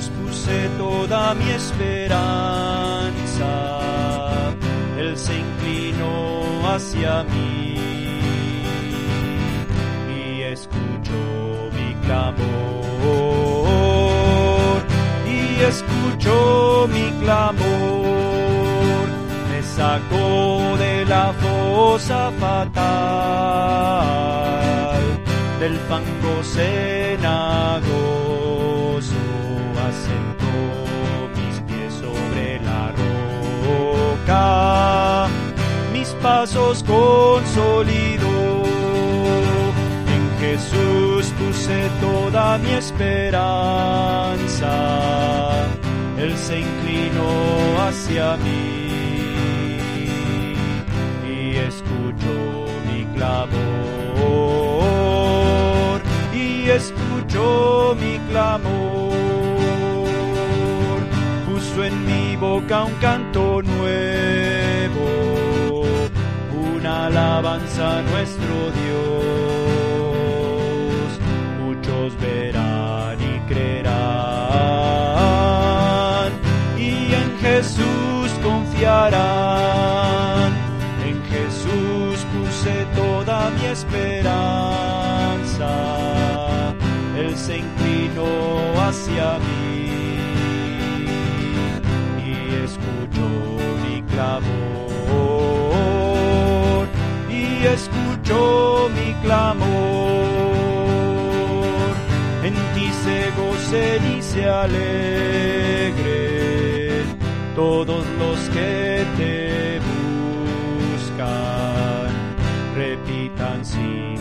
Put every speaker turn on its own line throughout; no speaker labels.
Jesús puse toda mi esperanza. Él se inclinó hacia mí y escuchó mi clamor, y escuchó mi clamor. Me sacó de la fosa fatal, del fango cenagoso, asentó mis pies sobre la roca, mis pasos consolidó. En Jesús puse toda mi esperanza, Él se inclinó hacia mí y escuchó mi clamor, y escuchó mi clamor. Puso en mi boca un canto nuevo, una alabanza a nuestro Dios. Muchos verán y creerán, y en Jesús confiarán. En Jesús puse toda mi esperanza, Él se inclinó hacia mí y escuchó mi clamor, y escuchó mi clamor. En ti se gocen y se alegren todos los que te buscan, repitan sin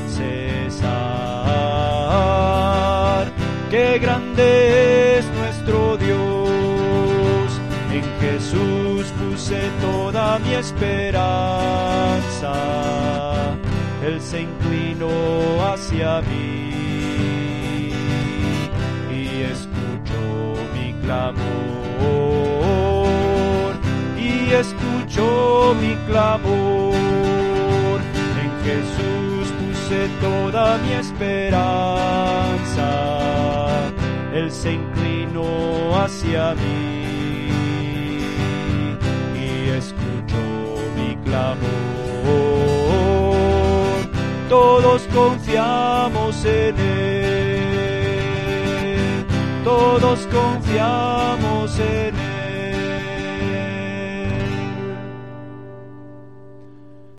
cesar, qué grande es nuestro Dios. En Jesús puse toda mi esperanza, Él se inclinó hacia mí y escuchó mi clamor, y escuchó mi clamor. En Jesús puse toda mi esperanza, Él se inclinó hacia mí y escuchó mi clamor. Todos confiamos en Él, todos confiamos en Él.